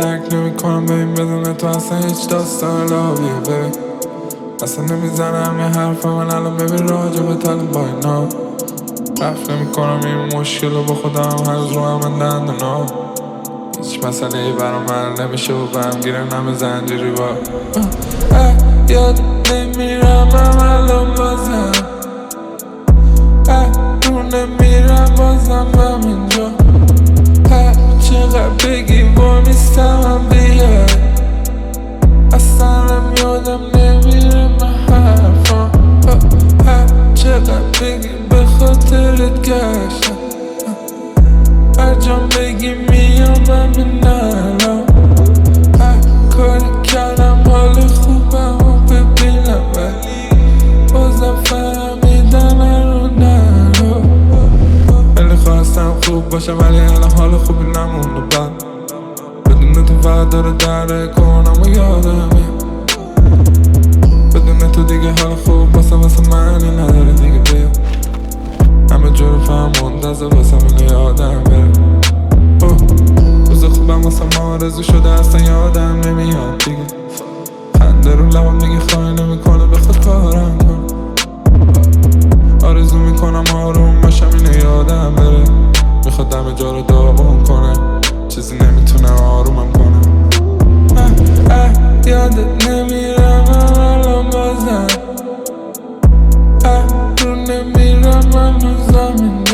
درک نمی کنم ببین بدون تو اصلا هیچ داستان لابیه ببین اصلا نمیزنم یه حرف من الان ببین راجع به طالب با اینا رفت نمی کنم این مشکل رو با خودم هنوز رو هم دندونا هیچ مسئله ای برام حل نمیشه و برم گیره نم زنجیری با یاد نمیرم هم الان بازم رو نمیرم بازم همینجا چقدر بگی با میستم هم بیای اصلا هم یادم نمیره من حرفم چقدر بگی به خاطرت گشتم هر جام بگی میام همین الان کاری کردم حال خوبم و ببینم ولی بازم فهمیدن رو نرو خیلی خواستم خوب باشم ولی الان حال خوبی نمونده بعد بدون تو فقط داره دره کنم و یادمه بدون تو دیگه حال خوب واسه معنی نداره دیگه بیا همه جور فهم منتظر واسه اینو یادم بره روز خوبم واسه ما آرزو شده اصلا یادم نمیاد دیگه خنده رو لبم دیگه خواهی نمیکنه بخواد کارم کن آرزو میکنم آروم باشم اینو یادم بره میخواد همه جا رو داغون کنه چیزی نمیتونه آرومم کنه یادت نمیرم الان بازم رو نمیرم هنوز زمین